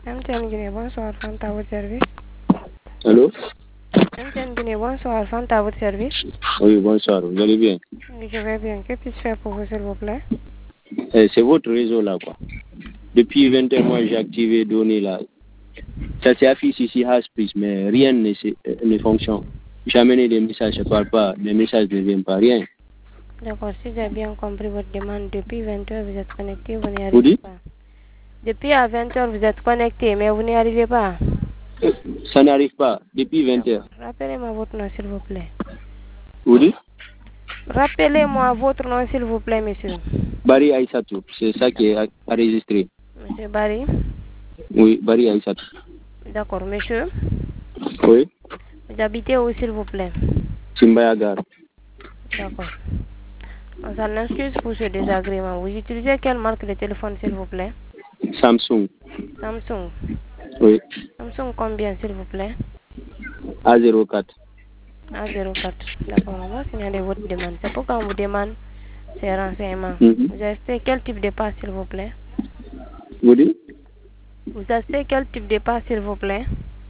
MTN Guinée, bonsoir, Fanta à votre service. Allô? MTN Guinée, bonsoir, Fanta à votre service. Oui, bonsoir, vous allez bien? Oui, je vais bien. Que puis-je faire pour vous, s'il vous plaît? C'est votre réseau là, quoi. Depuis 21 mois, j'ai activé données là. Ça s'est affiché ici, Haspris, mais rien ne fonctionne. J'ai amené des messages, je ne parle pas, les messages ne viennent pas, rien. D'accord, si j'ai bien compris votre demande, depuis 20h, vous êtes connecté, vous n'y Vous arrivez dites? pas. Depuis à 20h, vous êtes connecté, mais vous n'y arrivez pas. Ça n'arrive pas, depuis 20 heures. Rappelez-moi votre nom, s'il vous plaît. Vous dites? Rappelez-moi votre nom, s'il vous plaît, monsieur. Barry Aïssatou, c'est ça qui est enregistré. Monsieur Barry. Oui, Barry Aïssatou. D'accord, monsieur. Oui, Vous habitez où, s'il vous plaît? Simbayagar. D'accord. On s'en excuse pour ce désagrément. Vous utilisez quelle marque de téléphone, s'il vous plaît? Samsung. Samsung. Oui, Samsung combien, s'il vous plaît? A04. A04. D'accord, on va signaler votre demande. C'est pourquoi on vous demande ces renseignements. Vous achetez quel type de passe, s'il vous plaît? Vous dites? Vous achetez quel type de passe, s'il vous plaît?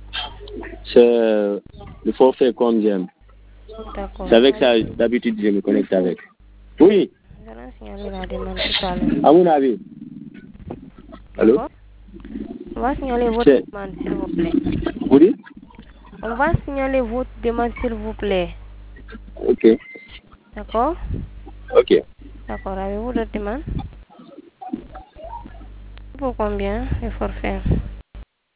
C'est le forfait comme j'aime. D'accord. C'est avec ça, d'habitude, je me connecte avec. Oui, Nous allons signaler la demande tout à l'heure. à mon avis. Allô? D'accord. On va signaler votre C'est... demande, s'il vous plaît. Vous dites? On va signaler votre demande, s'il vous plaît. Ok. D'accord? Ok. D'accord. Avez-vous d'autres demandes? Pour combien le forfait?